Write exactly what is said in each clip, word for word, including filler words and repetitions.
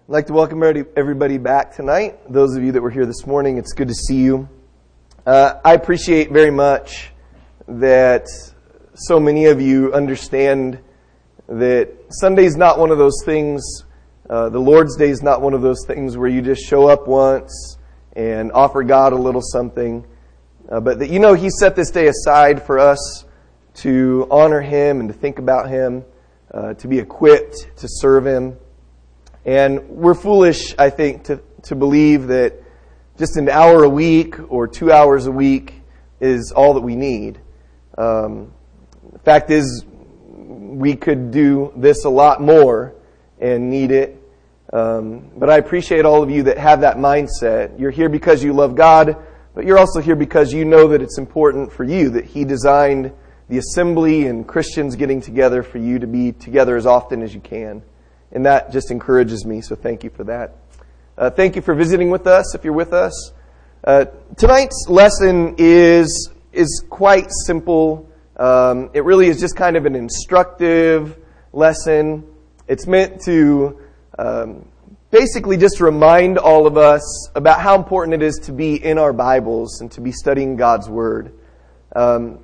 I'd like to welcome everybody back tonight. Those of you that were here this morning, it's good to see you. Uh, I appreciate very much that so many of you understand that Sunday's not one of those things, uh, the Lord's Day is not one of those things where you just show up once and offer God a little something, uh, but that you know He set this day aside for us to honor Him and to think about Him, uh, to be equipped to serve Him. And we're foolish, I think, to, to believe that just an hour a week or two hours a week is all that we need. Um, the fact is, we could do this a lot more and need it. Um, but I appreciate all of you that have that mindset. You're here because you love God, but you're also here because you know that it's important for you, that He designed the assembly and Christians getting together for you to be together as often as you can. And that just encourages me, so thank you for that. Uh, thank you for visiting with us, if you're with us. Uh, tonight's lesson is is quite simple. Um, it really is just kind of an instructive lesson. It's meant to um, basically just remind all of us about how important it is to be in our Bibles and to be studying God's Word. Um,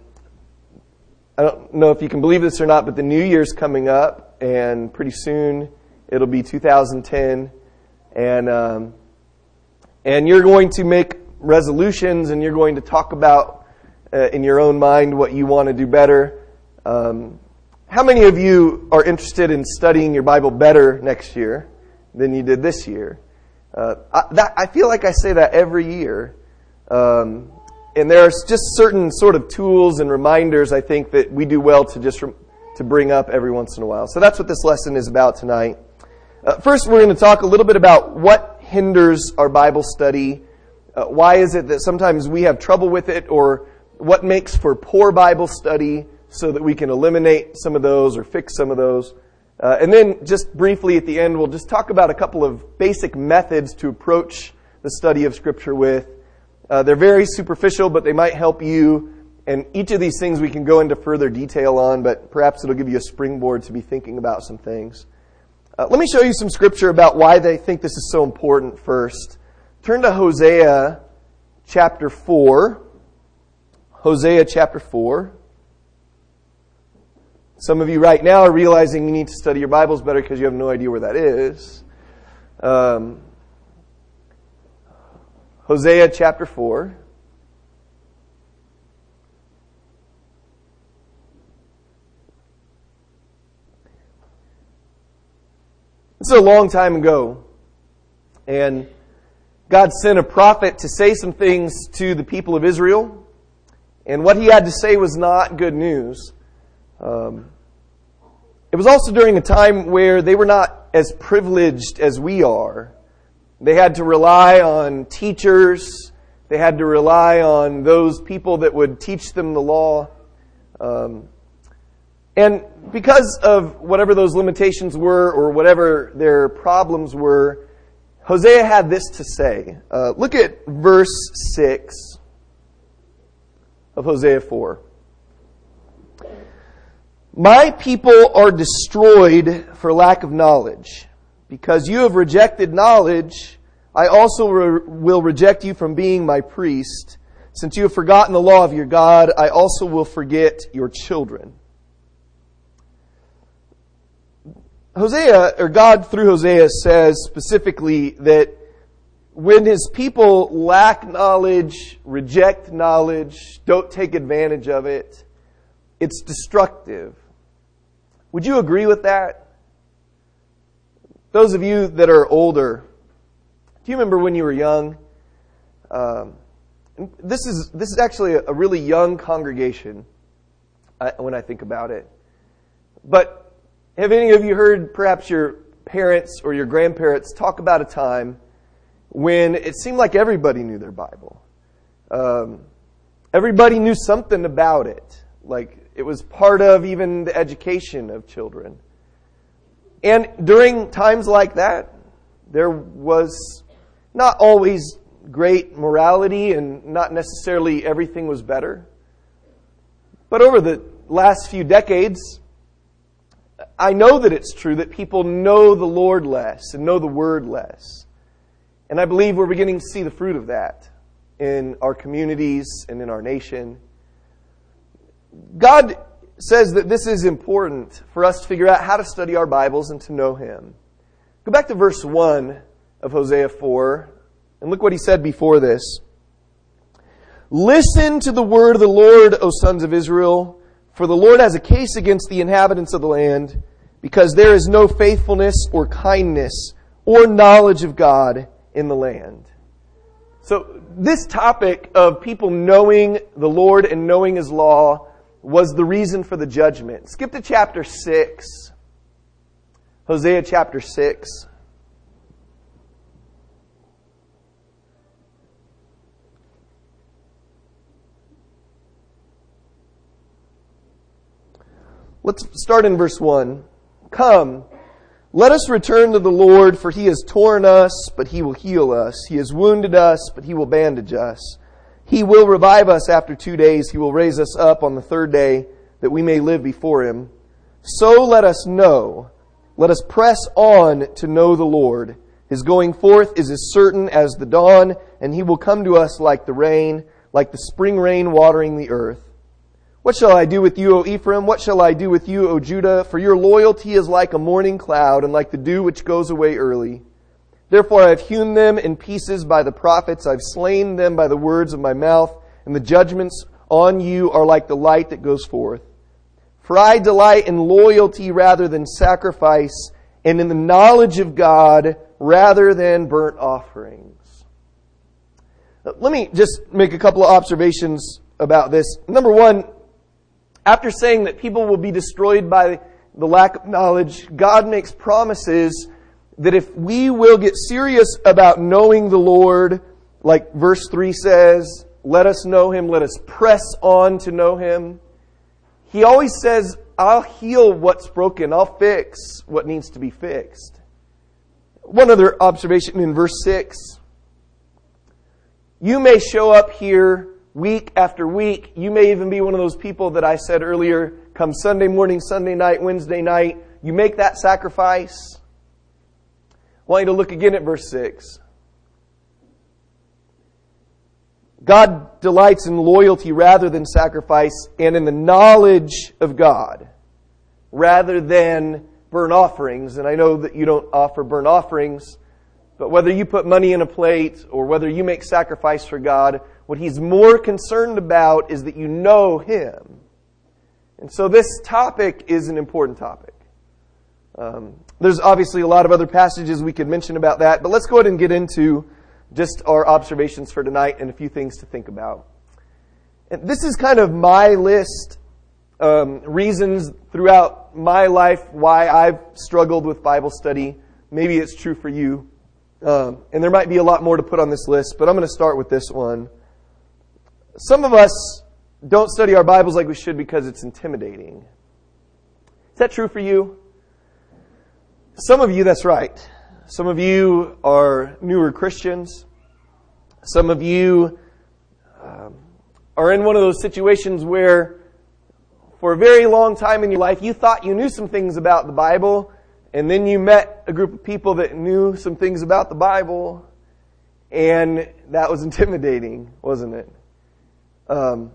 I don't know if you can believe this or not, but the New Year's coming up, and pretty soon it'll be two thousand ten, and um, and you're going to make resolutions, and you're going to talk about uh, in your own mind what you want to do better. Um, how many of you are interested in studying your Bible better next year than you did this year? Uh, I, that, I feel like I say that every year. Um, and there's just certain sort of tools and reminders I think that we do well to just re- to bring up every once in a while. So that's what this lesson is about tonight. Uh, first, we're going to talk a little bit about what hinders our Bible study. Uh, why is it that sometimes we have trouble with it, or what makes for poor Bible study so that we can eliminate some of those or fix some of those. Uh, and then just briefly at the end, we'll just talk about a couple of basic methods to approach the study of Scripture with. Uh, they're very superficial, but they might help you. And each of these things we can go into further detail on, but perhaps it'll give you a springboard to be thinking about some things. Uh, let me show you some Scripture about why they think this is so important first. Turn to Hosea chapter four. Hosea chapter four. Some of you right now are realizing you need to study your Bibles better because you have no idea where that is. Um, Hosea chapter four. This is a long time ago, and God sent a prophet to say some things to the people of Israel, and what he had to say was not good news. Um, it was also during a time where they were not as privileged as we are. They had to rely on teachers. They had to rely on those people that would teach them the law. Um, and because of whatever those limitations were or whatever their problems were, Hosea had this to say. Uh, look at verse six of Hosea four. My people are destroyed for lack of knowledge. Because you have rejected knowledge, I also re- will reject you from being my priest. Since you have forgotten the law of your God, I also will forget your children. Hosea, or God through Hosea, says specifically that when His people lack knowledge, reject knowledge, don't take advantage of it, it's destructive. Would you agree with that? Those of you that are older, do you remember when you were young? Um, this is this is actually a, a really young congregation I, when I think about it. But have any of you heard perhaps your parents or your grandparents talk about a time when it seemed like everybody knew their Bible? Um, everybody knew something about it. Like it was part of even the education of children. And during times like that, there was not always great morality and not necessarily everything was better. But over the last few decades, I know that it's true that people know the Lord less and know the Word less. And I believe we're beginning to see the fruit of that in our communities and in our nation. God says that this is important for us to figure out how to study our Bibles and to know Him. Go back to verse one of Hosea four, and look what he said before this. Listen to the word of the Lord, O sons of Israel, for the Lord has a case against the inhabitants of the land, because there is no faithfulness or kindness or knowledge of God in the land. So this topic of people knowing the Lord and knowing His law was the reason for the judgment. Skip to chapter six. Hosea chapter six. Let's start in verse one. Come, let us return to the Lord, for He has torn us, but He will heal us. He has wounded us, but He will bandage us. He will revive us after two days. He will raise us up on the third day, that we may live before Him. So let us know. Let us press on to know the Lord. His going forth is as certain as the dawn, and He will come to us like the rain, like the spring rain watering the earth. What shall I do with you, O Ephraim? What shall I do with you, O Judah? For your loyalty is like a morning cloud, and like the dew which goes away early. Therefore I have hewn them in pieces by the prophets. I have slain them by the words of my mouth, and the judgments on you are like the light that goes forth. For I delight in loyalty rather than sacrifice, and in the knowledge of God rather than burnt offerings. Let me just make a couple of observations about this. Number one, after saying that people will be destroyed by the lack of knowledge, God makes promises that if we will get serious about knowing the Lord, like verse three says, let us know Him, let us press on to know Him. He always says, I'll heal what's broken, I'll fix what needs to be fixed. One other observation in verse six. You may show up here week after week. You may even be one of those people that I said earlier, come Sunday morning, Sunday night, Wednesday night, you make that sacrifice. I want you to look again at verse six. God delights in loyalty rather than sacrifice, and in the knowledge of God rather than burnt offerings. And I know that you don't offer burnt offerings, but whether you put money in a plate or whether you make sacrifice for God, what He's more concerned about is that you know Him. And so this topic is an important topic. Um, there's obviously a lot of other passages we could mention about that, but let's go ahead and get into just our observations for tonight and a few things to think about. And this is kind of my list, um, reasons throughout my life why I've struggled with Bible study. Maybe it's true for you. Um, and there might be a lot more to put on this list, but I'm going to start with this one. Some of us don't study our Bibles like we should because it's intimidating. Is that true for you? Some of you, that's right. Some of you are newer Christians. Some of you um, are in one of those situations where for a very long time in your life you thought you knew some things about the Bible, and then you met a group of people that knew some things about the Bible, and that was intimidating, wasn't it? Um,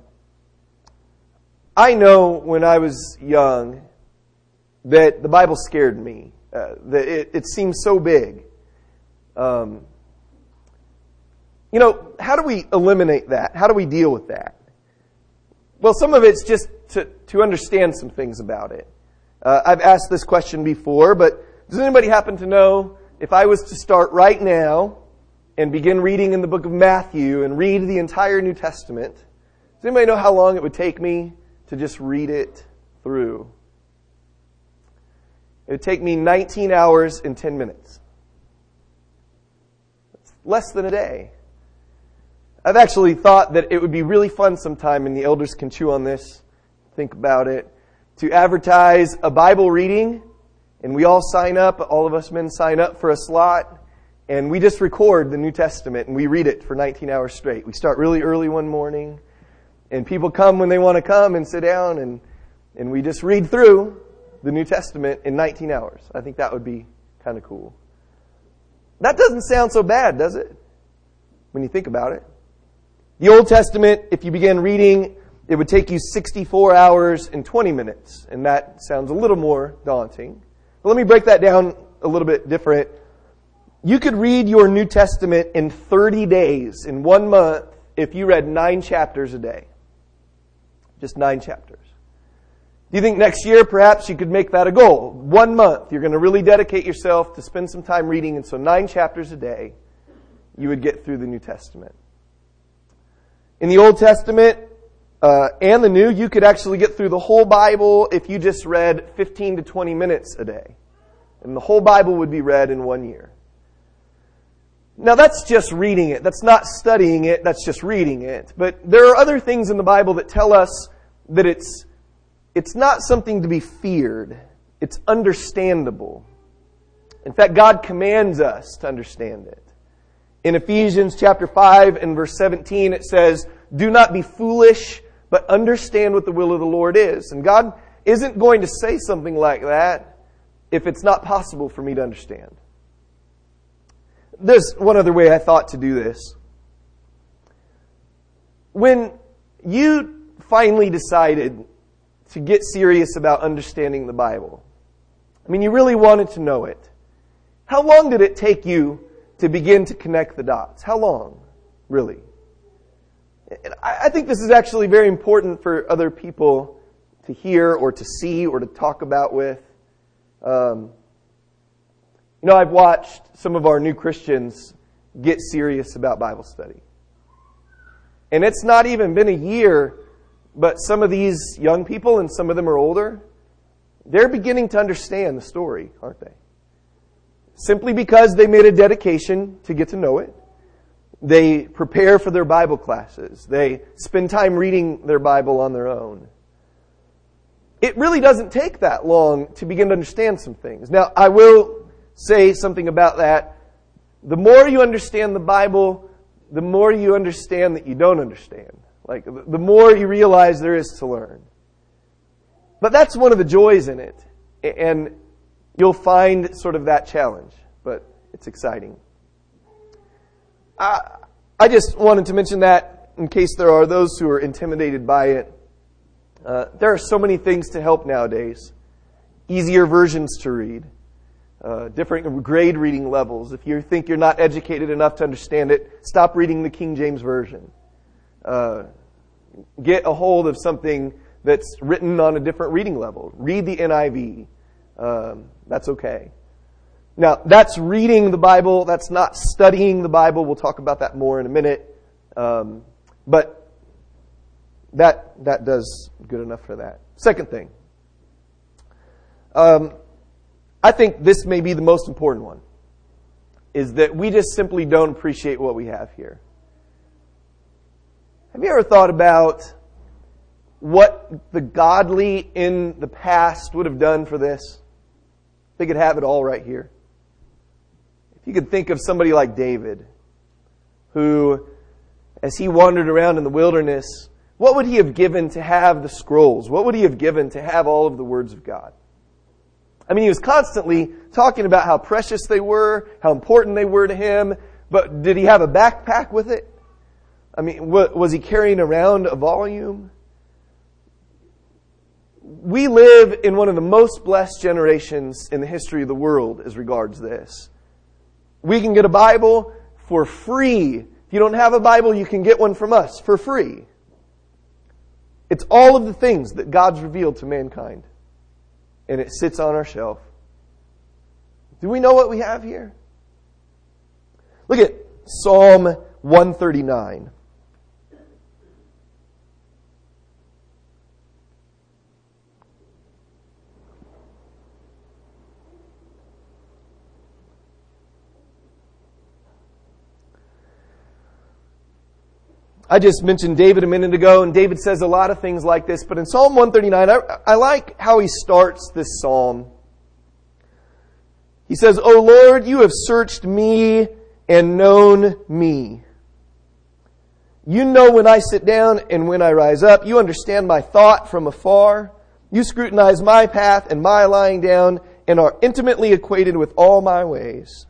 I know when I was young that the Bible scared me. Uh, that it, it seemed so big. Um, you know, how do we eliminate that? How do we deal with that? Well, some of it's just to, to understand some things about it. Uh, I've asked this question before, but does anybody happen to know if I was to start right now and begin reading in the book of Matthew and read the entire New Testament, does anybody know how long it would take me to just read it through? It would take me nineteen hours and ten minutes. It's less than a day. I've actually thought that it would be really fun sometime, and the elders can chew on this, think about it, to advertise a Bible reading, and we all sign up, all of us men sign up for a slot, and we just record the New Testament, and we read it for nineteen hours straight. We start really early one morning, and people come when they want to come and sit down, and, and we just read through the New Testament in nineteen hours. I think that would be kind of cool. That doesn't sound so bad, does it? When you think about it. The Old Testament, if you began reading, it would take you sixty-four hours and twenty minutes. And that sounds a little more daunting. But let me break that down a little bit different. You could read your New Testament in thirty days, in one month, if you read nine chapters a day. Just nine chapters. Do you think next year perhaps you could make that a goal? One month, you're going to really dedicate yourself to spend some time reading, and so nine chapters a day, you would get through the New Testament. In the Old Testament uh, and the New, you could actually get through the whole Bible if you just read fifteen to twenty minutes a day. And the whole Bible would be read in one year. Now that's just reading it. That's not studying it. That's just reading it. But there are other things in the Bible that tell us that it's it's not something to be feared. It's understandable. In fact, God commands us to understand it. In Ephesians chapter five and verse seventeen, it says, "Do not be foolish, but understand what the will of the Lord is." And God isn't going to say something like that if it's not possible for me to understand. There's one other way I thought to do this. When you finally decided to get serious about understanding the Bible, I mean, you really wanted to know it, how long did it take you to begin to connect the dots? How long, really? And I think this is actually very important for other people to hear or to see or to talk about with. Um, you know, I've watched some of our new Christians get serious about Bible study. And it's not even been a year, but some of these young people, and some of them are older, they're beginning to understand the story, aren't they? Simply because they made a dedication to get to know it. They prepare for their Bible classes. They spend time reading their Bible on their own. It really doesn't take that long to begin to understand some things. Now, I will say something about that. The more you understand the Bible, the more you understand that you don't understand. Like, the more you realize there is to learn. But that's one of the joys in it. And you'll find sort of that challenge. But it's exciting. I, I just wanted to mention that in case there are those who are intimidated by it. Uh, there are so many things to help nowadays. Easier versions to read. Uh, different grade reading levels. If you think you're not educated enough to understand it, stop reading the King James Version. Uh, get a hold of something that's written on a different reading level. Read the N I V. Um, that's okay. Now, that's reading the Bible. That's not studying the Bible. We'll talk about that more in a minute. Um, but that that does good enough for that. Second thing. Um, I think this may be the most important one. Is that we just simply don't appreciate what we have here. Have you ever thought about what the godly in the past would have done for this? They could have it all right here. If you could think of somebody like David, who, as he wandered around in the wilderness, what would he have given to have the scrolls? What would he have given to have all of the words of God? I mean, he was constantly talking about how precious they were, how important they were to him, but did he have a backpack with it? I mean, was he carrying around a volume? We live in one of the most blessed generations in the history of the world as regards this. We can get a Bible for free. If you don't have a Bible, you can get one from us for free. It's all of the things that God's revealed to mankind. And it sits on our shelf. Do we know what we have here? Look at Psalm one thirty-nine. I just mentioned David a minute ago, and David says a lot of things like this, but in Psalm one thirty-nine, I, I like how he starts this psalm. He says, "O Lord, you have searched me and known me. You know when I sit down and when I rise up. You understand my thought from afar. You scrutinize my path and my lying down and are intimately acquainted with all my ways.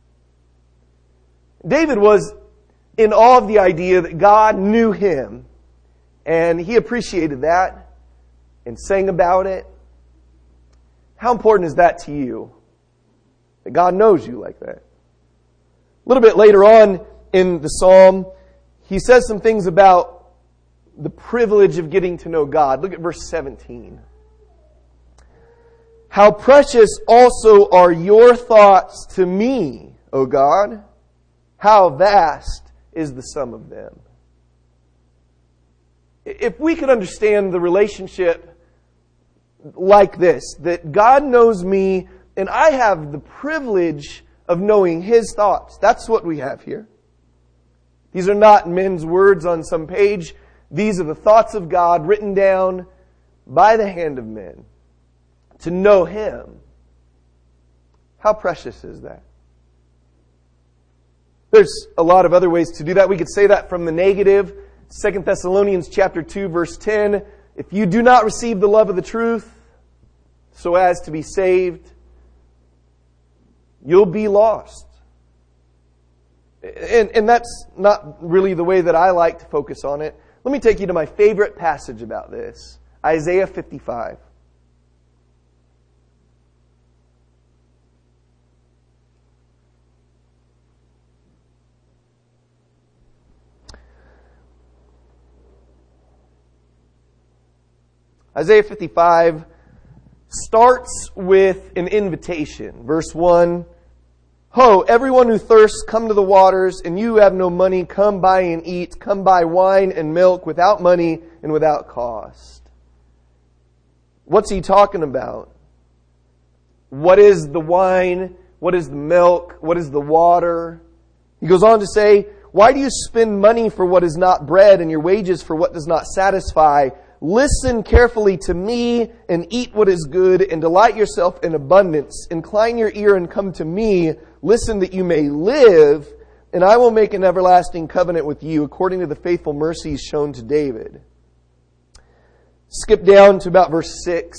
David was in awe of the idea that God knew him, and he appreciated that and sang about it. How important is that to you? That God knows you like that. A little bit later on in the psalm, he says some things about the privilege of getting to know God. Look at verse seventeen. How precious also are your thoughts to me, O God. How vast is the sum of them. If we could understand the relationship like this, that God knows me and I have the privilege of knowing His thoughts. That's what we have here. These are not men's words on some page. These are the thoughts of God written down by the hand of men. To know Him. How precious is that? There's a lot of other ways to do that. We could say that from the negative. Second Thessalonians chapter two, verse ten. If you do not receive the love of the truth so as to be saved, you'll be lost. And, and that's not really the way that I like to focus on it. Let me take you to my favorite passage about this. Isaiah fifty-five. Isaiah fifty-five starts with an invitation. Verse one, Ho, everyone who thirsts, come to the waters, and you who have no money, come buy and eat. Come buy wine and milk without money and without cost. What's he talking about? What is the wine? What is the milk? What is the water? He goes on to say, why do you spend money for what is not bread and your wages for what does not satisfy? Listen carefully to me and eat what is good and delight yourself in abundance. Incline your ear and come to me. Listen that you may live, and I will make an everlasting covenant with you according to the faithful mercies shown to David. Skip down to about verse six.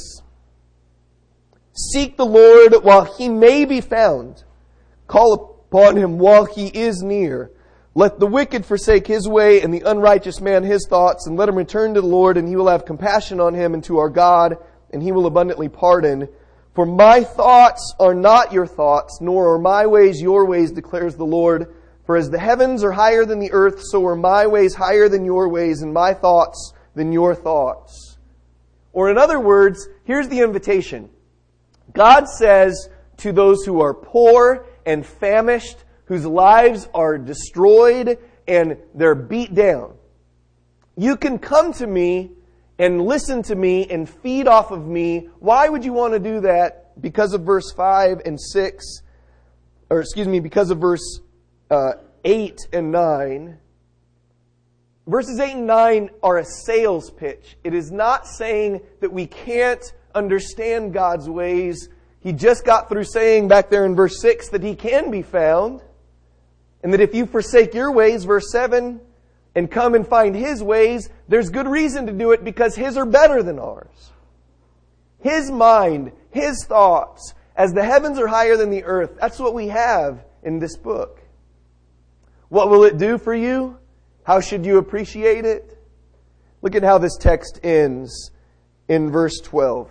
Seek the Lord while He may be found. Call upon Him while He is near. Let the wicked forsake his way and the unrighteous man his thoughts, and let him return to the Lord, and He will have compassion on him, and to our God, and He will abundantly pardon. For my thoughts are not your thoughts, nor are my ways your ways, declares the Lord. For as the heavens are higher than the earth, so are my ways higher than your ways, and my thoughts than your thoughts. Or in other words, here's the invitation. God says to those who are poor and famished, whose lives are destroyed and they're beat down, you can come to me and listen to me and feed off of me. Why would you want to do that? Because of verse five and six, or excuse me, because of verse uh, eight and nine. Verses eight and nine are a sales pitch. It is not saying that we can't understand God's ways. He just got through saying back there in verse six that He can be found. And that if you forsake your ways, verse seven, and come and find His ways, there's good reason to do it because His are better than ours. His mind, His thoughts, as the heavens are higher than the earth. That's what we have in this book. What will it do for you? How should you appreciate it? Look at how this text ends in verse twelve.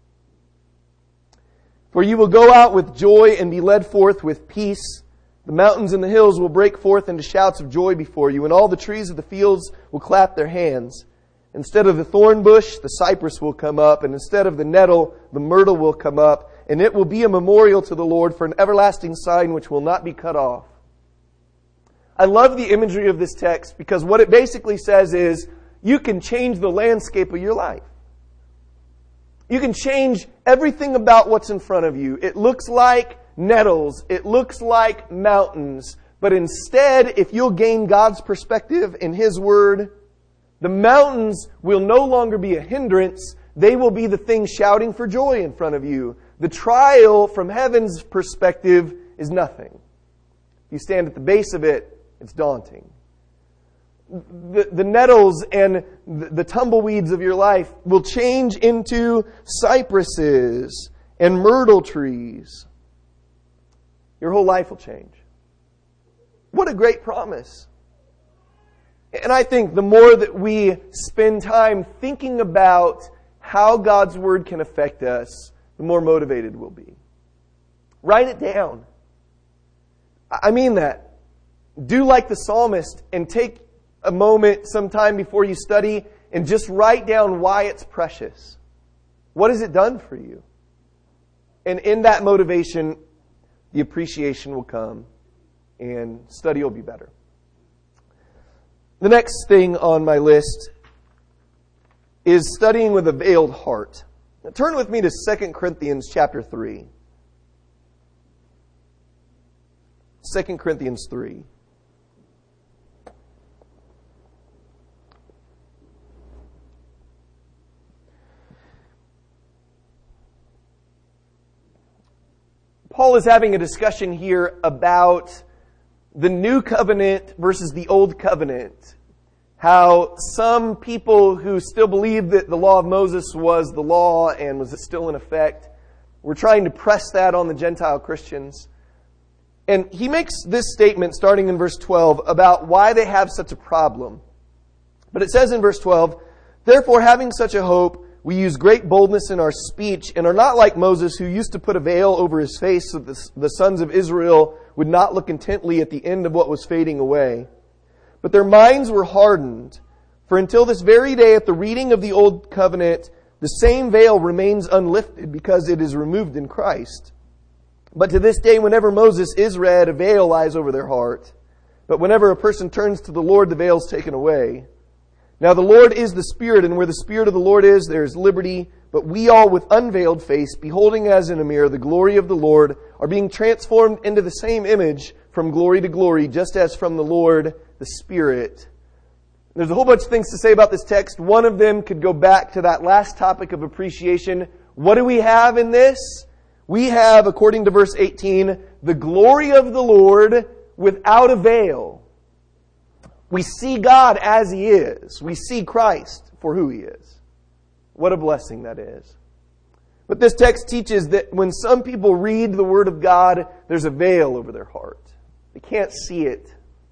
For you will go out with joy and be led forth with peace. The mountains and the hills will break forth into shouts of joy before you, and all the trees of the fields will clap their hands. Instead of the thorn bush, the cypress will come up, and instead of the nettle, the myrtle will come up, and it will be a memorial to the Lord for an everlasting sign which will not be cut off. I love the imagery of this text because what it basically says is you can change the landscape of your life. You can change everything about what's in front of you. It looks like nettles. It looks like mountains. But instead, if you'll gain God's perspective in His Word, the mountains will no longer be a hindrance. They will be the thing shouting for joy in front of you. The trial from heaven's perspective is nothing. You stand at the base of it, it's daunting. the, the nettles and the, the tumbleweeds of your life will change into cypresses and myrtle trees. Your whole life will change. What a great promise. And I think the more that we spend time thinking about how God's Word can affect us, the more motivated we'll be. Write it down. I mean that. Do like the psalmist and take a moment sometime before you study and just write down why it's precious. What has it done for you? And in that motivation, the appreciation will come and study will be better. The next thing on my list is studying with a veiled heart. Now, turn with me to Second Corinthians chapter three. Second Corinthians three. Paul is having a discussion here about the new covenant versus the old covenant. How some people who still believe that the law of Moses was the law and was still in effect were trying to press that on the Gentile Christians. And he makes this statement starting in verse twelve about why they have such a problem. But it says in verse twelve, "Therefore, having such a hope, we use great boldness in our speech and are not like Moses, who used to put a veil over his face so that the sons of Israel would not look intently at the end of what was fading away. But their minds were hardened. For until this very day at the reading of the old covenant, the same veil remains unlifted because it is removed in Christ. But to this day, whenever Moses is read, a veil lies over their heart. But whenever a person turns to the Lord, the veil is taken away. Now the Lord is the Spirit, and where the Spirit of the Lord is, there is liberty. But we all with unveiled face, beholding as in a mirror the glory of the Lord, are being transformed into the same image from glory to glory, just as from the Lord, the Spirit." There's a whole bunch of things to say about this text. One of them could go back to that last topic of appreciation. What do we have in this? We have, according to verse eighteen, the glory of the Lord without a veil. We see God as He is. We see Christ for who He is. What a blessing that is. But this text teaches that when some people read the Word of God, there's a veil over their heart. They can't see it.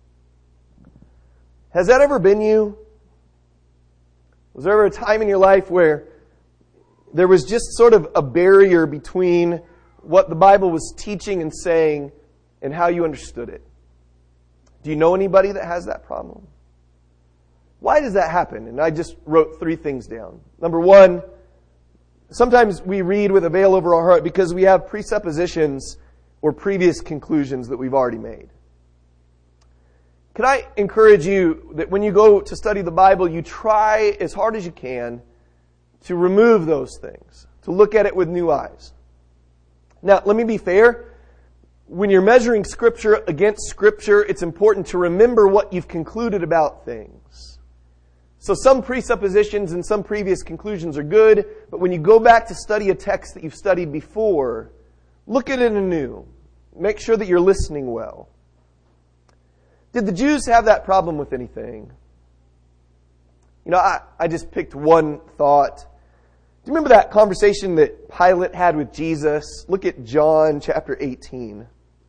Has that ever been you? Was there ever a time in your life where there was just sort of a barrier between what the Bible was teaching and saying and how you understood it? Do you know anybody that has that problem? Why does that happen? And I just wrote three things down. Number one, sometimes we read with a veil over our heart because we have presuppositions or previous conclusions that we've already made. Can I encourage you that when you go to study the Bible, you try as hard as you can to remove those things, to look at it with new eyes. Now, let me be fair. When you're measuring Scripture against Scripture, it's important to remember what you've concluded about things. So some presuppositions and some previous conclusions are good, but when you go back to study a text that you've studied before, look at it anew. Make sure that you're listening well. Did the Jews have that problem with anything? You know, I, I just picked one thought. Do you remember that conversation that Pilate had with Jesus? Look at John chapter eighteen.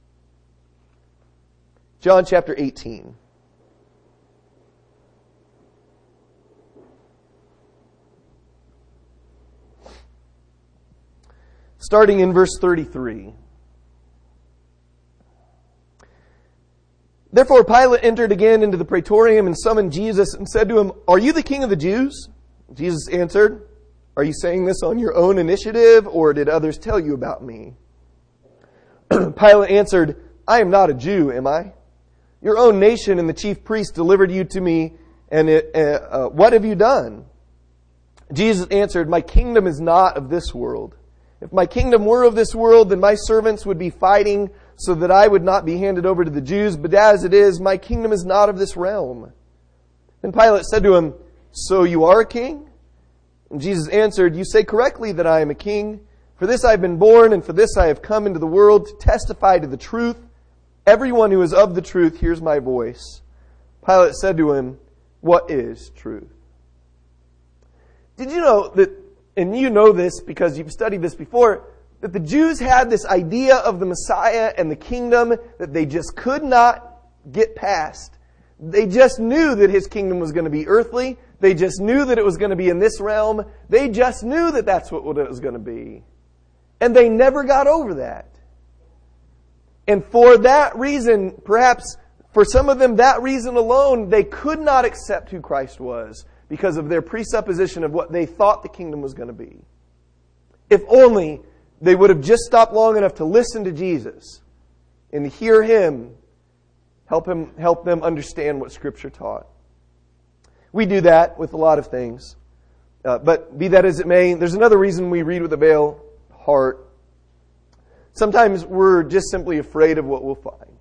John chapter eighteen. Starting in verse thirty-three. Therefore Pilate entered again into the praetorium and summoned Jesus and said to him, "Are you the king of the Jews?" Jesus answered, "Are you saying this on your own initiative, or did others tell you about me?" Pilate answered, "I am not a Jew, am I? Your own nation and the chief priests delivered you to me, and it, uh, uh, what have you done?" Jesus answered, "My kingdom is not of this world. If my kingdom were of this world, then my servants would be fighting so that I would not be handed over to the Jews. But as it is, my kingdom is not of this realm." Then Pilate said to him, "So you are a king?" And Jesus answered, "You say correctly that I am a king. For this I have been born, and for this I have come into the world, to testify to the truth. Everyone who is of the truth hears my voice." Pilate said to him, what is truth. Did you know that, and you know this because you've studied this before, that the Jews had this idea of the Messiah and the kingdom that they just could not get past. They just knew that his kingdom was going to be earthly. They just knew that it was going to be in this realm. They just knew that that's what it was going to be. And they never got over that. And for that reason, perhaps for some of them, that reason alone, they could not accept who Christ was because of their presupposition of what they thought the kingdom was going to be. If only they would have just stopped long enough to listen to Jesus and hear Him, help him, help them understand what Scripture taught. We do that with a lot of things. Uh, but be that as it may, there's another reason we read with a veiled heart. Sometimes we're just simply afraid of what we'll find.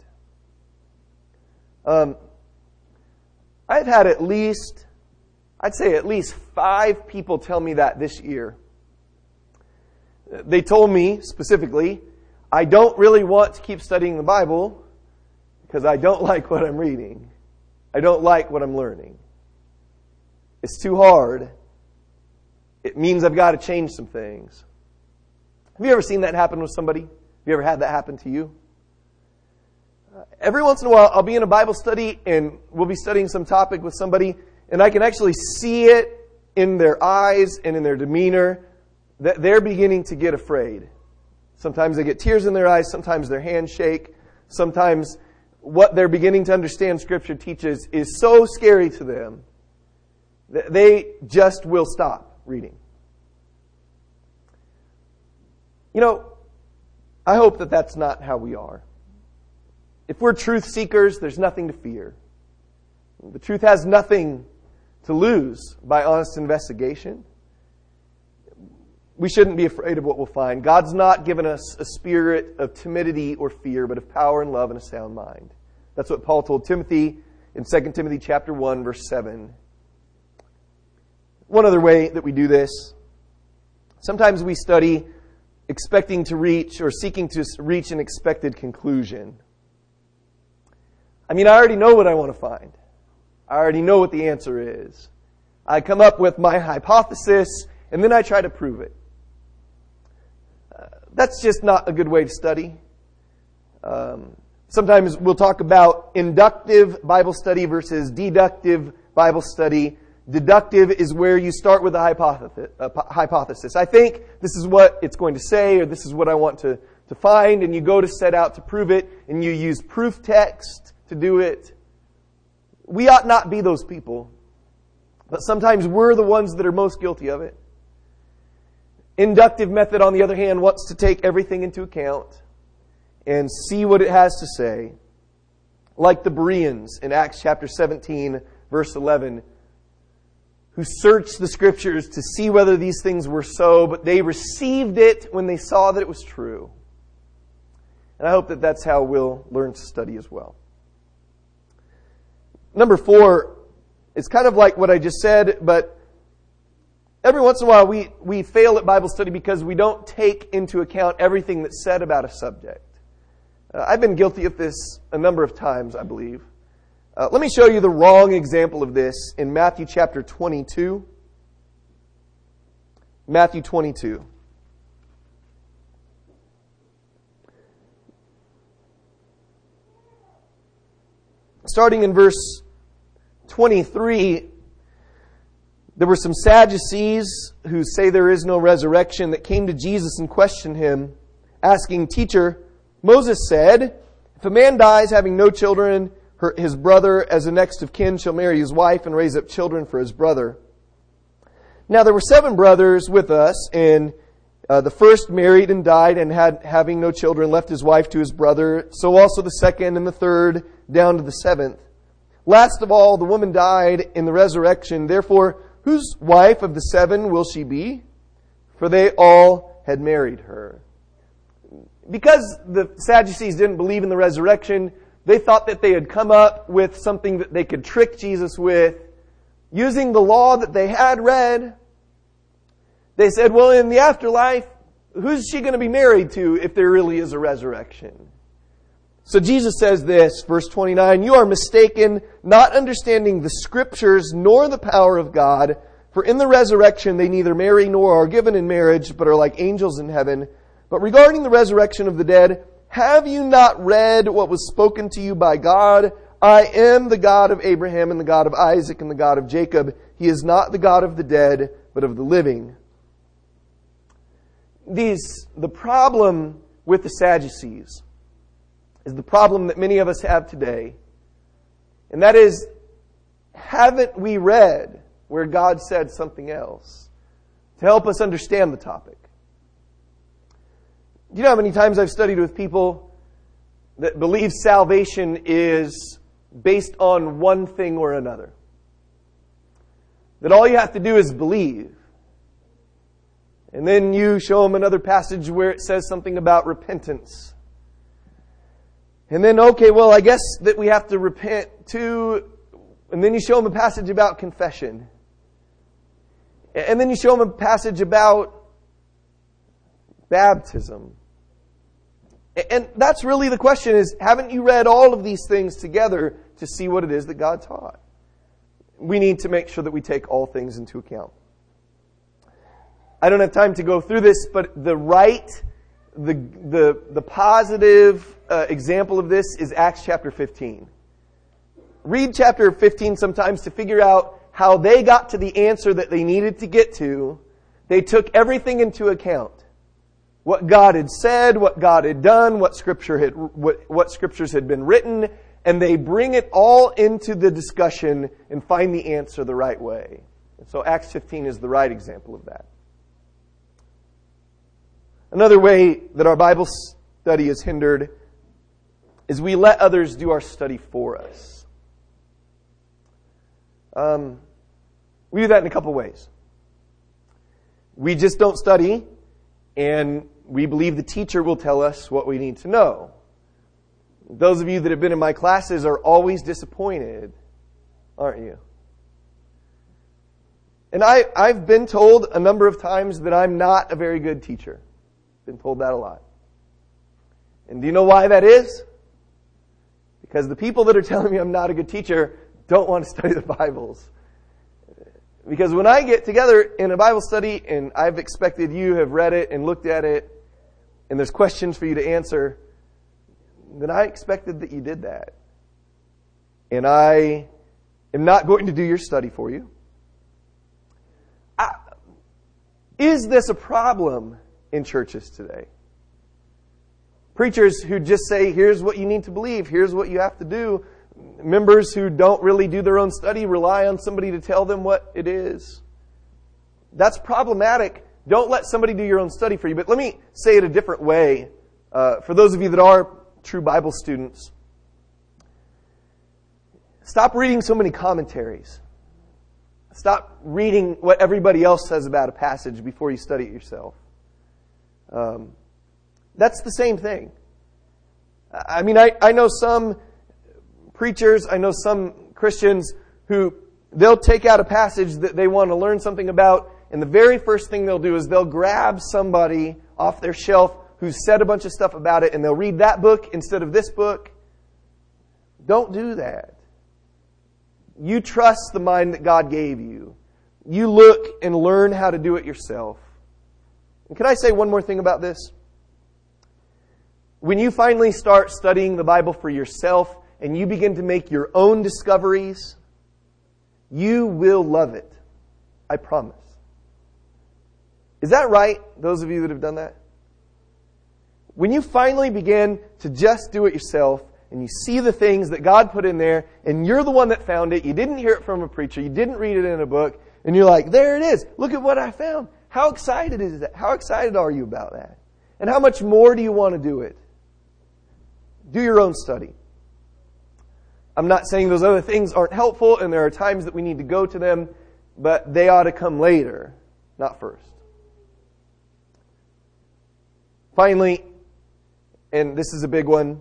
Um, I've had at least, I'd say at least five people tell me that this year. They told me specifically, I don't really want to keep studying the Bible because I don't like what I'm reading. I don't like what I'm learning. It's too hard. It means I've got to change some things. Have you ever seen that happen with somebody? Have you ever had that happen to you? Uh, every once in a while, I'll be in a Bible study and we'll be studying some topic with somebody, and I can actually see it in their eyes and in their demeanor that they're beginning to get afraid. Sometimes they get tears in their eyes. Sometimes their hands shake. Sometimes what they're beginning to understand Scripture teaches is so scary to them that they just will stop reading. You know, I hope that that's not how we are. If we're truth seekers, there's nothing to fear. The truth has nothing to lose by honest investigation. We shouldn't be afraid of what we'll find. God's not given us a spirit of timidity or fear, but of power and love and a sound mind. That's what Paul told Timothy in Second Timothy chapter one, verse seven. One other way that we do this, sometimes we study expecting to reach or seeking to reach an expected conclusion. I mean, I already know what I want to find. I already know what the answer is. I come up with my hypothesis, and then I try to prove it. Uh, that's just not a good way to study. Um, sometimes we'll talk about inductive Bible study versus deductive Bible study. Deductive is where you start with a hypothesis. A hypothesis. I think this is what it's going to say, or this is what I want to, to find, and you go to set out to prove it, and you use proof text to do it. We ought not be those people, but sometimes we're the ones that are most guilty of it. Inductive method, on the other hand, wants to take everything into account and see what it has to say. Like the Bereans in Acts chapter seventeen, verse eleven, who searched the Scriptures to see whether these things were so, but they received it when they saw that it was true. And I hope that that's how we'll learn to study as well. Number four, it's kind of like what I just said, but every once in a while we, we fail at Bible study because we don't take into account everything that's said about a subject. Uh, I've been guilty of this a number of times, I believe. Uh, let me show you the wrong example of this in Matthew chapter twenty-two. Matthew twenty-two. Starting in verse twenty-three, there were some Sadducees who say there is no resurrection that came to Jesus and questioned him, asking, "Teacher, Moses said, if a man dies having no children, her, his brother as a next of kin shall marry his wife and raise up children for his brother. Now there were seven brothers with us, and uh, the first married and died, and had having no children left his wife to his brother. So also the second and the third down to the seventh. Last of all, the woman died in the resurrection. Therefore, whose wife of the seven will she be? For they all had married her." Because the Sadducees didn't believe in the resurrection, they thought that they had come up with something that they could trick Jesus with. Using the law that they had read, they said, well, in the afterlife, who's she going to be married to if there really is a resurrection? So Jesus says this, verse twenty-nine, "You are mistaken, not understanding the Scriptures nor the power of God. For in the resurrection they neither marry nor are given in marriage, but are like angels in heaven. But regarding the resurrection of the dead, have you not read what was spoken to you by God? I am the God of Abraham and the God of Isaac and the God of Jacob. He is not the God of the dead, but of the living." These, the problem with the Sadducees is the problem that many of us have today. And that is, haven't we read where God said something else to help us understand the topic? Do you know how many times I've studied with people that believe salvation is based on one thing or another? That all you have to do is believe. And then you show them another passage where it says something about repentance. And then, okay, well, I guess that we have to repent too. And then you show them a passage about confession. And then you show them a passage about baptism. And that's really the question is, haven't you read all of these things together to see what it is that God taught? We need to make sure that we take all things into account. I don't have time to go through this, but the right, the the the positive uh, example of this is Acts chapter fifteen. Read chapter fifteen sometimes to figure out how they got to the answer that they needed to get to. They took everything into account. What God had said, what God had done, what scripture had what, what scriptures had been written, and they bring it all into the discussion and find the answer the right way. And so Acts fifteen is the right example of that. Another way that our Bible study is hindered is we let others do our study for us. Um, we do that in a couple ways. We just don't study, and we believe the teacher will tell us what we need to know. Those of you that have been in my classes are always disappointed, aren't you? And I, I've been told a number of times that I'm not a very good teacher. Been told that a lot. And do you know why that is? Because the people that are telling me I'm not a good teacher don't want to study the Bibles. Because when I get together in a Bible study and I've expected you have read it and looked at it and there's questions for you to answer, then I expected that you did that. And I am not going to do your study for you. I, is this a problem in churches today? Preachers who just say, here's what you need to believe, here's what you have to do. Members who don't really do their own study rely on somebody to tell them what it is. That's problematic. Don't let somebody do your own study for you. But let me say it a different way. Uh, for those of you that are true Bible students, stop reading so many commentaries. Stop reading what everybody else says about a passage before you study it yourself. Um, that's the same thing. I mean, I, I know some preachers, I know some Christians who they'll take out a passage that they want to learn something about, and the very first thing they'll do is they'll grab somebody off their shelf who's said a bunch of stuff about it, and they'll read that book instead of this book. Don't do that. You trust the mind that God gave you. You look and learn how to do it yourself. And can I say one more thing about this? When you finally start studying the Bible for yourself and you begin to make your own discoveries, you will love it. I promise. Is that right, those of you that have done that? When you finally begin to just do it yourself and you see the things that God put in there and you're the one that found it, you didn't hear it from a preacher, you didn't read it in a book, and you're like, there it is. Look at what I found. How excited is that? How excited are you about that? And how much more do you want to do it? Do your own study. I'm not saying those other things aren't helpful, and there are times that we need to go to them, but they ought to come later, not first. Finally, and this is a big one,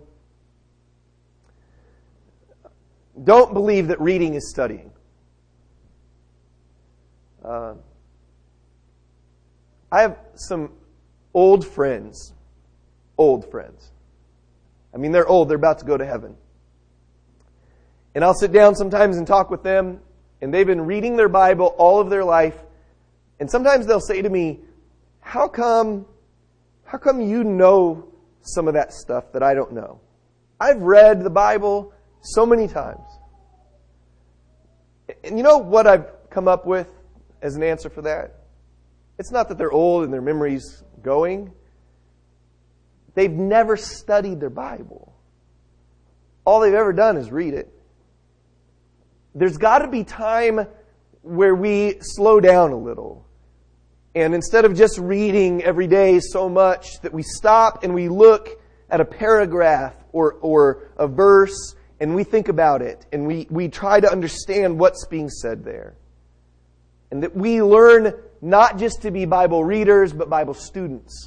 don't believe that reading is studying. Uh, I have some old friends, old friends, I mean, they're old. They're about to go to heaven. And I'll sit down sometimes and talk with them, and they've been reading their Bible all of their life. And sometimes they'll say to me, how come, how come you know some of that stuff that I don't know? I've read the Bible so many times. And you know what I've come up with as an answer for that? It's not that they're old and their memory's going. They've never studied their Bible. All they've ever done is read it. There's got to be time where we slow down a little. And instead of just reading every day so much, that we stop and we look at a paragraph or, or a verse and we think about it and we, we try to understand what's being said there. And that we learn not just to be Bible readers, but Bible students.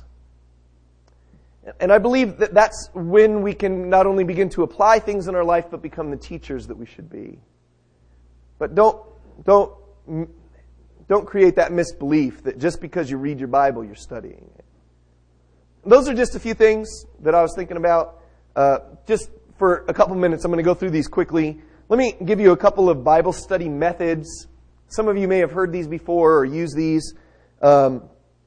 And I believe that that's when we can not only begin to apply things in our life, but become the teachers that we should be. But don't, don't, don't create that misbelief that just because you read your Bible, you're studying it. Those are just a few things that I was thinking about. Uh, just for a couple minutes, I'm going to go through these quickly. Let me give you a couple of Bible study methods. Some of you may have heard these before or used these. Um,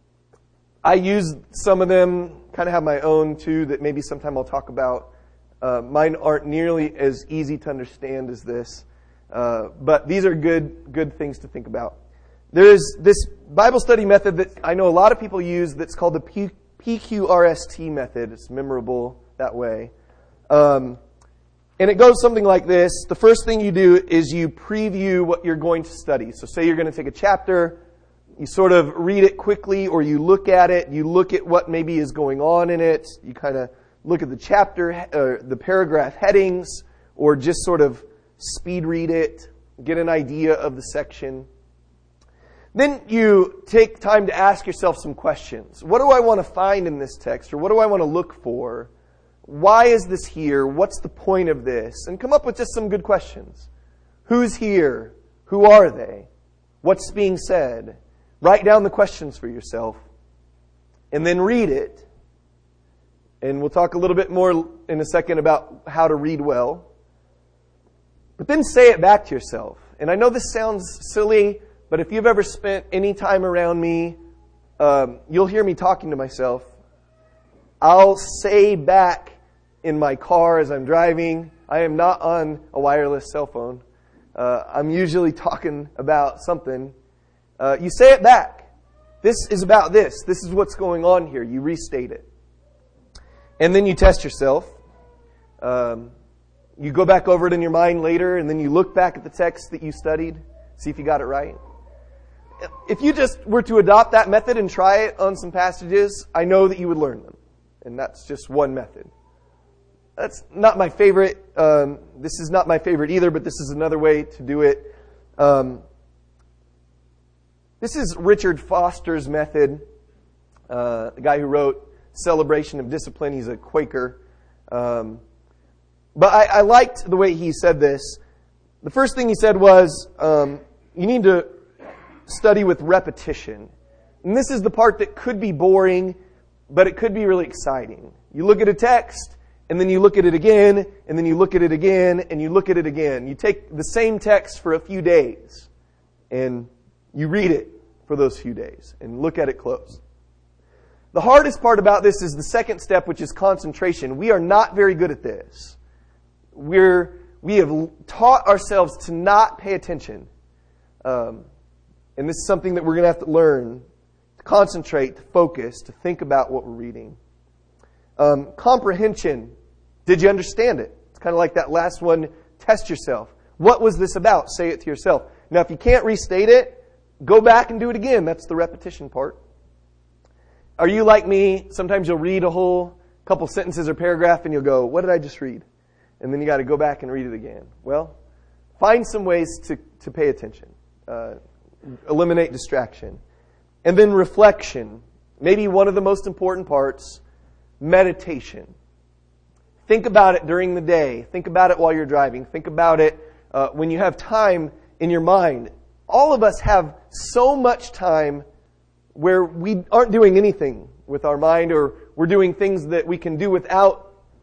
I use some of them, kind of have my own too, that maybe sometime I'll talk about. Uh, mine aren't nearly as easy to understand as this. Uh, but these are good, good things to think about. There's this Bible study method that I know a lot of people use that's called the P Q R S T method. It's memorable that way. Um, and it goes something like this. The first thing you do is you preview what you're going to study. So say you're going to take a chapter, you sort of read it quickly or you look at it, you look at what maybe is going on in it, you kind of look at the chapter, uh, the paragraph headings, or just sort of speed read it, get an idea of the section. Then you take time to ask yourself some questions. What do I want to find in this text? Or what do I want to look for? Why is this here? What's the point of this? And come up with just some good questions. Who's here? Who are they? What's being said? Write down the questions for yourself. And then read it. And we'll talk a little bit more in a second about how to read well. But then say it back to yourself. And I know this sounds silly, but if you've ever spent any time around me, um, you'll hear me talking to myself. I'll say back in my car as I'm driving. I am not on a wireless cell phone. Uh, I'm usually talking about something. Uh, you say it back. This is about this. This is what's going on here. You restate it. And then you test yourself. Um, You go back over it in your mind later, and then you look back at the text that you studied, see if you got it right. If you just were to adopt that method and try it on some passages, I know that you would learn them. And that's just one method. That's not my favorite. Um, this is not my favorite either, but this is another way to do it. Um, this is Richard Foster's method, uh, the guy who wrote Celebration of Discipline. He's a Quaker. Um, But I, I liked the way he said this. The first thing he said was, um, you need to study with repetition. And this is the part that could be boring, but it could be really exciting. You look at a text, and then you look at it again, and then you look at it again, and you look at it again. You take the same text for a few days, and you read it for those few days, and look at it close. The hardest part about this is the second step, which is concentration. We are not very good at this. We're, we have taught ourselves to not pay attention. Um, and this is something that we're going to have to learn. To concentrate, to focus, to think about what we're reading. Um, comprehension. Did you understand it? It's kind of like that last one. Test yourself. What was this about? Say it to yourself. Now, if you can't restate it, go back and do it again. That's the repetition part. Are you like me? Sometimes you'll read a whole couple sentences or paragraph and you'll go, what did I just read? And then you got to go back and read it again. Well, find some ways to, to pay attention. Uh, eliminate distraction. And then reflection. Maybe one of the most important parts, meditation. Think about it during the day. Think about it while you're driving. Think about it uh, when you have time in your mind. All of us have so much time where we aren't doing anything with our mind, or we're doing things that we can do without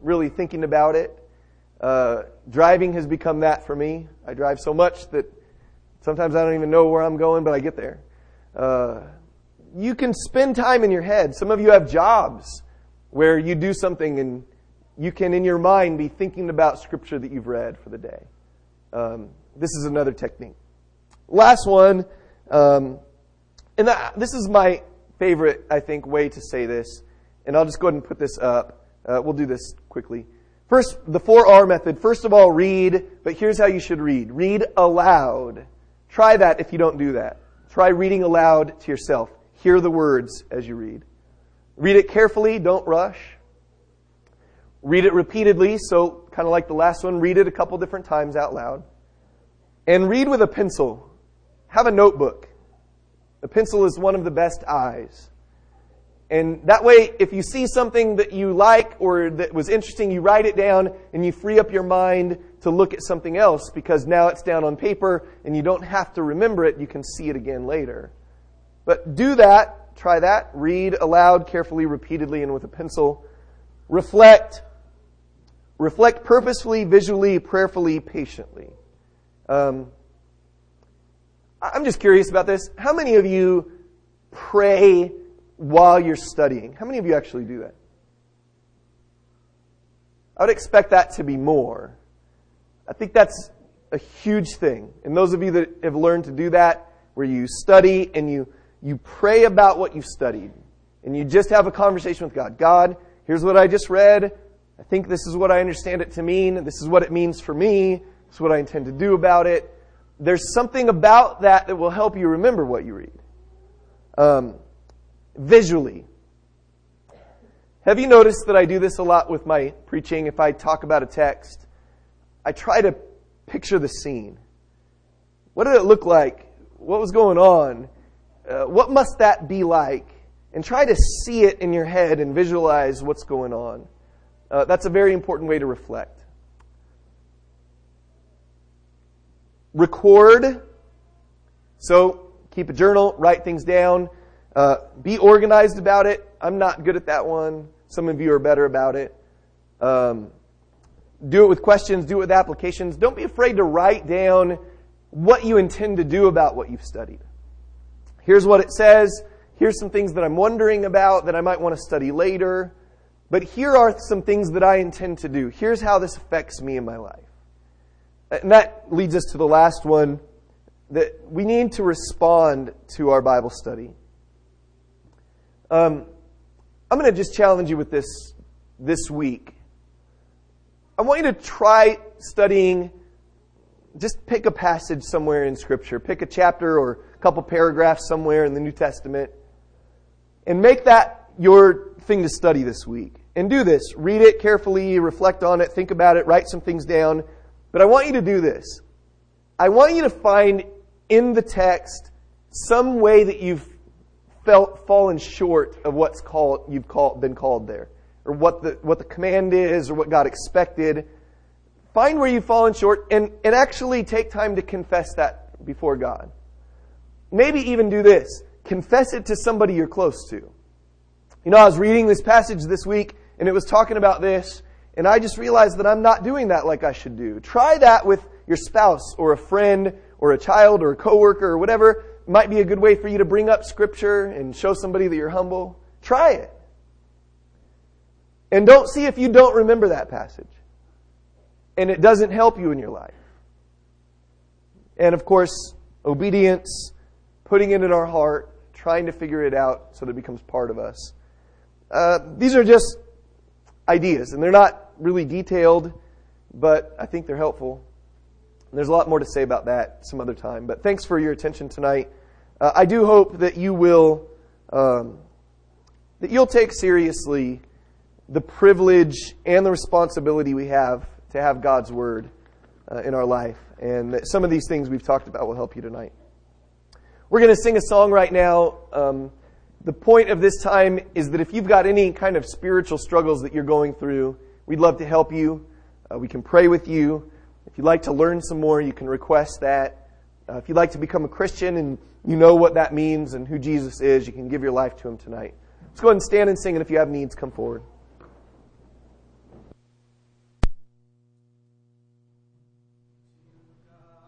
really thinking about it. Uh, driving has become that for me. I drive so much that sometimes I don't even know where I'm going, but I get there. Uh, you can spend time in your head. Some of you have jobs where you do something and you can, in your mind, be thinking about Scripture that you've read for the day. Um, this is another technique. Last one, um, and that, this is my favorite, I think, way to say this. And I'll just go ahead and put this up. Uh, we'll do this quickly. First, the four R method. First of all, read, but here's how you should read. Read aloud. Try that if you don't do that. Try reading aloud to yourself. Hear the words as you read. Read it carefully, don't rush. Read it repeatedly, so kind of like the last one, read it a couple different times out loud. And read with a pencil. Have a notebook. A pencil is one of the best eyes. And that way, if you see something that you like or that was interesting, you write it down and you free up your mind to look at something else because now it's down on paper and you don't have to remember it. You can see it again later. But do that. Try that. Read aloud, carefully, repeatedly, and with a pencil. Reflect. Reflect purposefully, visually, prayerfully, patiently. Um, I'm just curious about this. How many of you pray while you're studying? How many of you actually do that? I would expect that to be more. I think that's a huge thing. And those of you that have learned to do that, where you study and you, you pray about what you've studied, and you just have a conversation with God. God, here's what I just read. I think this is what I understand it to mean. This is what it means for me. This is what I intend to do about it. There's something about that that will help you remember what you read. Um, Visually. Have you noticed that I do this a lot with my preaching? If I talk about a text, I try to picture the scene. What did it look like? What was going on? Uh, what must that be like? And try to see it in your head and visualize what's going on. Uh, that's a very important way to reflect. Record. So keep a journal, write things down. Uh, be organized about it. I'm not good at that one. Some of you are better about it. Um, do it with questions. Do it with applications. Don't be afraid to write down what you intend to do about what you've studied. Here's what it says. Here's some things that I'm wondering about that I might want to study later. But here are some things that I intend to do. Here's how this affects me in my life. And that leads us to the last one, that we need to respond to our Bible study. Um, I'm going to just challenge you with this this week. I want you to try studying, just pick a passage somewhere in Scripture. Pick a chapter or a couple paragraphs somewhere in the New Testament. And make that your thing to study this week. And do this. Read it carefully, reflect on it, think about it, write some things down. But I want you to do this. I want you to find in the text some way that you've felt fallen short of what's called you've called, been called there, or what the what the command is, or what God expected. Find where you've fallen short, and and actually take time to confess that before God. Maybe even do this: confess it to somebody you're close to. You know, I was reading this passage this week, and it was talking about this, and I just realized that I'm not doing that like I should do. Try that with your spouse, or a friend, or a child, or a coworker, or whatever. Might be a good way for you to bring up Scripture and show somebody that you're humble. Try it. And don't see if you don't remember that passage. And it doesn't help you in your life. And of course, obedience, putting it in our heart, trying to figure it out so that it becomes part of us. Uh, these are just ideas, and they're not really detailed, but I think they're helpful. And there's a lot more to say about that some other time. But thanks for your attention tonight. Uh, I do hope that you will um, that you'll take seriously the privilege and the responsibility we have to have God's Word uh, in our life. And that some of these things we've talked about will help you tonight. We're going to sing a song right now. Um, the point of this time is that if you've got any kind of spiritual struggles that you're going through, we'd love to help you. Uh, we can pray with you. If you'd like to learn some more, you can request that. Uh, if you'd like to become a Christian and you know what that means and who Jesus is, you can give your life to Him tonight. Let's go ahead and stand and sing, and if you have needs, come forward.